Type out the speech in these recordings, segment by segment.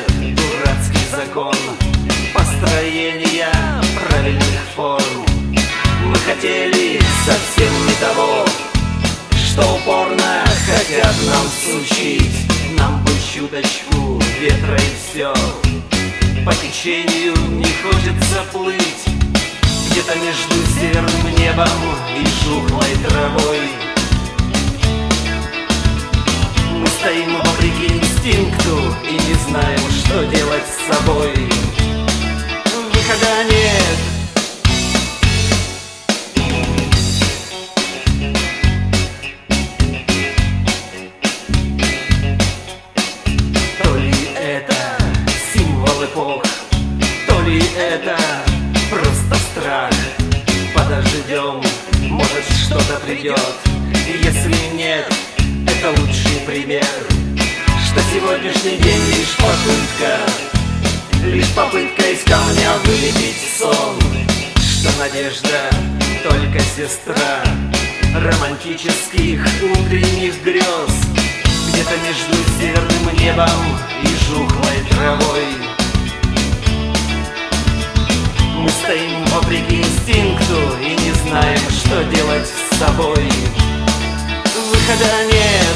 дурацкий закон построения правильных форм. Мы хотели совсем не того, что упорно хотят нам всучить. Нам бы чуточку ветра и все. По течению не хочется плыть где-то между северным небом и жухлой травой. Мы стоим вопреки инстинкту и не знаем, что делать с собой. Выхода нет. То ли это символ эпох, то ли это просто страх. Подождем, может что-то придет. И если нет, это лучший пример, что сегодняшний день лишь попытка из камня вылепить сон, что надежда только сестра романтических утренних грез, где-то между северным небом и жухлой травой. Мы стоим вопреки инстинкту и не знаем, что делать с собой. Выхода нет.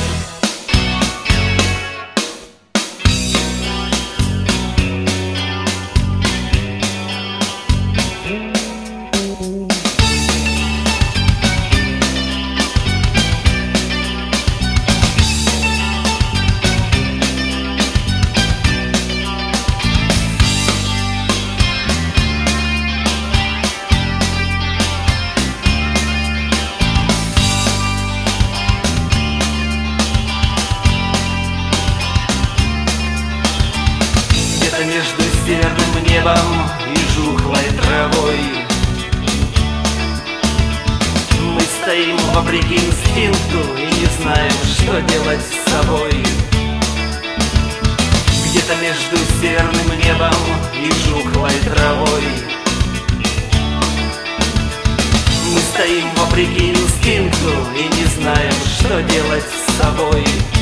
Между северным небом и жухлой травой мы стоим вопреки инстинкту и не знаем, что делать с собой. Где-то между северным небом и жухлой травой мы стоим вопреки инстинкту и не знаем, что делать с собой.